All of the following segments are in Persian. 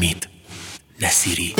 حمید نصیری.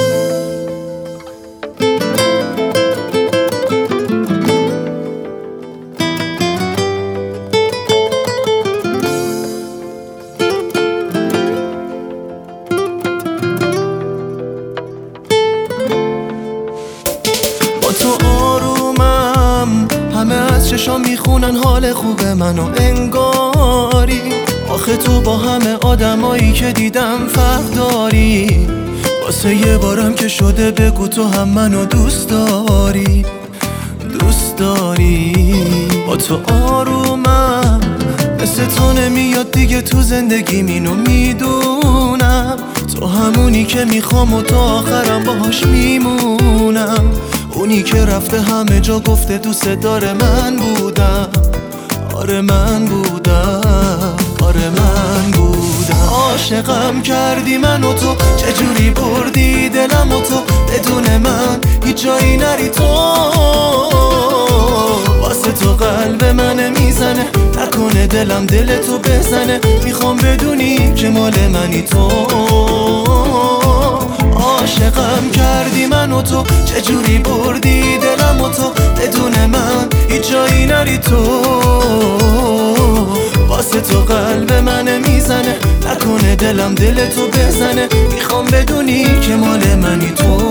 با تو آرومم، همه از چشام میخونن حال خوب منو انگاری. آخه تو با همه آدمایی که دیدم فرق داری. واسه یه بارم که شده بگو تو هم منو دوست داری. دوست داری. با تو آرومم، مثل تو نمیاد دیگه تو زندگی اینو میدونم. تو همونی که میخوام و تا آخرم باهاش میمونم. اونی که رفته همه جا گفته دوست داره من بودم. آره من بودم، آره من بودم. عاشقم کردی من و تو، چجوری بردی دلم و تو بدون من هیچ جایی نری تو. واسه تو قلب من میزنه، نکنه دلم دل تو بزنه. میخوام بدونی که مال منی تو. عاشقم کردی من و تو، چجوری بردی دلم و تو بدون من هیچ جایی نری تو. واسه تو قلب من میزنه، نکنه دلم دل تو بزنه. میخوام بدونی که مال منی تو.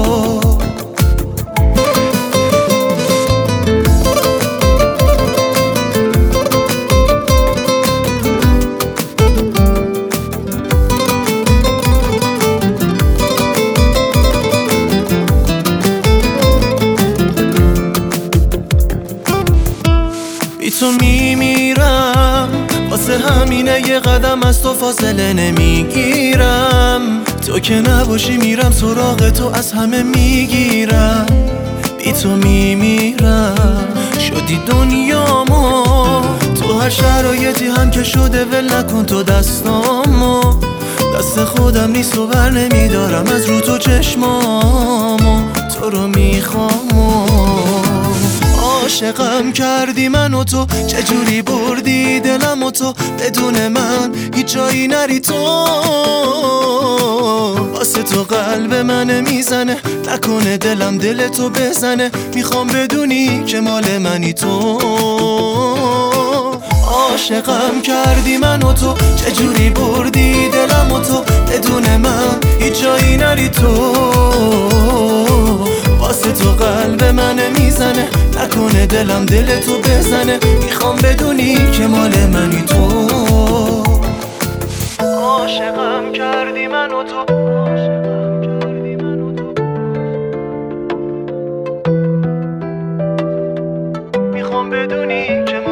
بی تو میمیرم، واسه همینه یه قدم از تو فاصله نمیگیرم. تو که نباشی میرم سراغ تو از همه میگیرم. بی تو میمیرم، شدی دنیامو. تو هر شرایطی هم که شده ول نکن تو دستامو. دست خودم نیست و بر نمیدارم از رو تو چشمامو. تو رو میخوامو. عاشقم کردی من و تو، چجوری بردی دلم و تو بدون من هیچ جایی نری تو. واسه تو قلب من میزنه، نکنه دلم دل تو بزنه. میخوام بدونی که مال منی تو. عاشقم کردی من و تو، چجوری بردی دلم و تو بدون من هیچ جایی نری تو. واسه تو قلب من میزنه، نکنه دلم دل تو بزنه. میخوام بدونی که مال منی تو. عاشقم کردی من و تو. میخوام بدونی که